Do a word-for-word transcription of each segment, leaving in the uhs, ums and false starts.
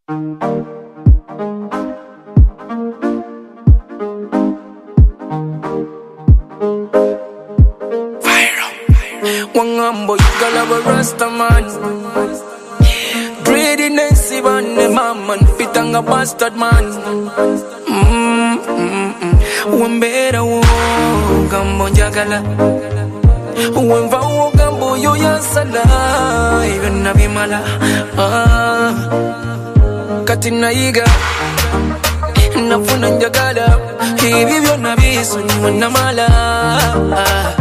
One humble, you got love a rasta man. Greediness, even the man, man. Pitanga bastard man. Mm, mm, mm. One better, one gambo jagala. One vow gambo, you yansala. Even nabimala. Ah, katina iga. Nafuna njagala. Hivyo nabisu ni mwanamala. Ah.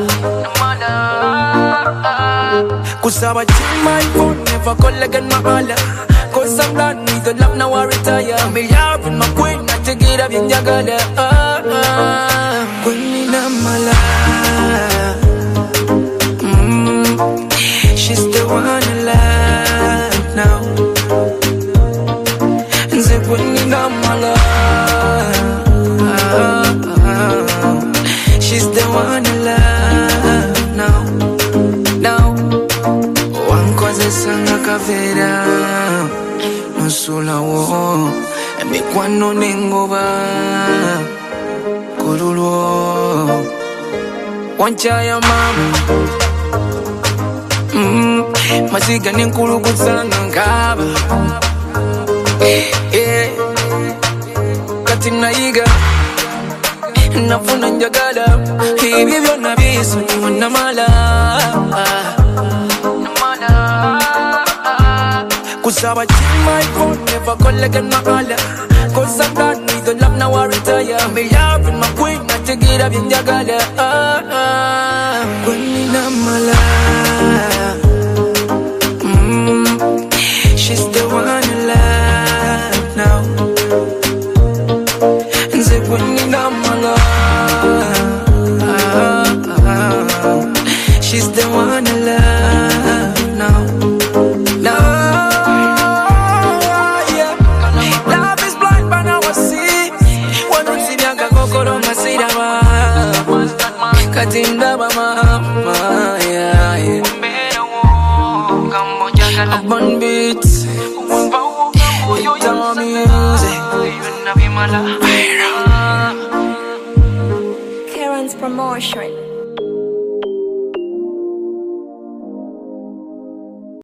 Kusaba chill my phone, never call again my Allah. Cause I'm done with the love, now I retire. I'm in love with my queen, I take it up in Jagala. Ah, ah. Queen in Amala. Mm, she's the one alive now. And the queen in Amala. Ah, ah. She's the one alive now. Now. Sanga kavera Masula wo Emi kwano nengoba Kurulwo Wanchaya mama mm, Masiga nenkulu kutsanga nkaba eh, Katina iga Nafuna njagala Hivi vyo nabisu ni wanamala Kusaba chill my phone, never call again my Allah. Cause I'm done with the love, now I retire. I'm in love with my queen, I take it up in Jagala. Ah, ah. Queen in Amala. Mm, she's the one alive now. And the queen in Amala. Ah, ah. She's the one alive now. Katinda ba mama, yeah, yeah. Urban beats, Ita music. Karen's promotion.